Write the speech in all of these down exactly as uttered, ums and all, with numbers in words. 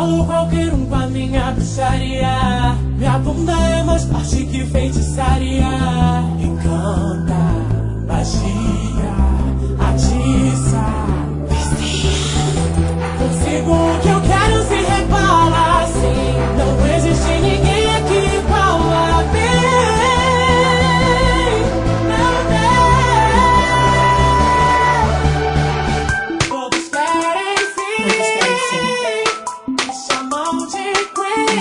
Controlo qualquer um com a minha bruxaria. Minha bunda é mais forte que feitiçaria. Encanta, magia, atiça. Consigo o que eu quero se rebola assim. Não existe ninguém aqui igual a mim. Não tem. Todos querem sim. Me chamam de Queen.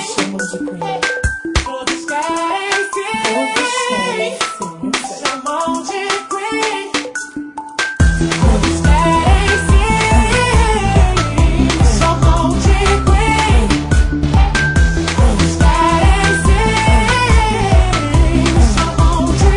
Todos querem sim. Me chamam de Queen. Todos querem sim. Me chamam de Queen. Todos querem sim. Me chamam de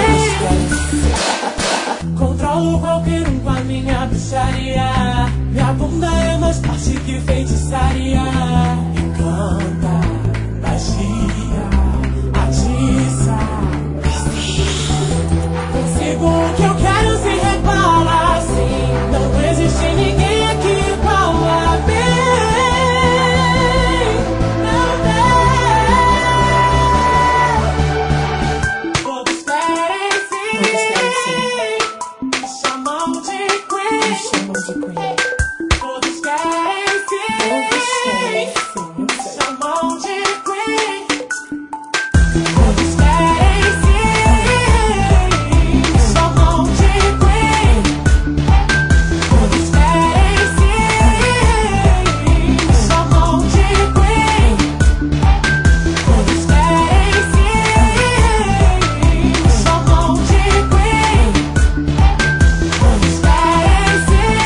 Queen. Controlo qualquer um com a minha bruxaria. Minha bunda é mais forte que feitiçaria. Encanta, magia, atiça. Consigo o que eu quero se rebola assim. Não existe ninguém aqui igual a mim. Não tem. Todos querem sim. Me chamam de Queen. Todos querem sim. Me chamam de Queen. Todos querem sim. Me chamam de Queen. Todos querem sim. Me chamam de Queen. Todos querem sim. Me chamam de Queen. Todos querem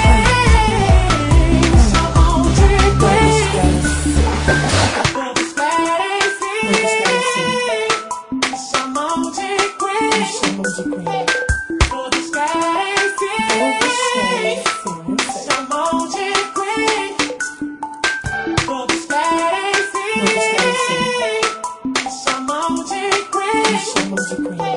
sim. Me chamam de Queen. Todos querem sim. Me chamam de Queen. Todos querem sim. Me chamam de Queen. Todos querem sim. Me chamam de Queen.